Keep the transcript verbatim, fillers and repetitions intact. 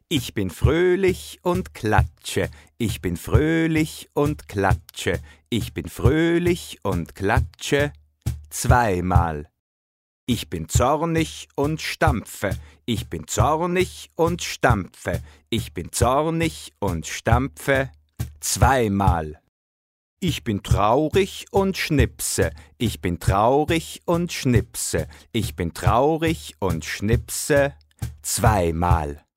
Ich bin fröhlich und klatsche, ich bin fröhlich und klatsche, ich bin fröhlich und klatsche, zweimal. Ich bin zornig und stampfe, ich bin zornig und stampfe, ich bin zornig und stampfe, zweimal. Ich bin traurig und schnipse, ich bin traurig und schnipse, ich bin traurig und schnipse, zweimal.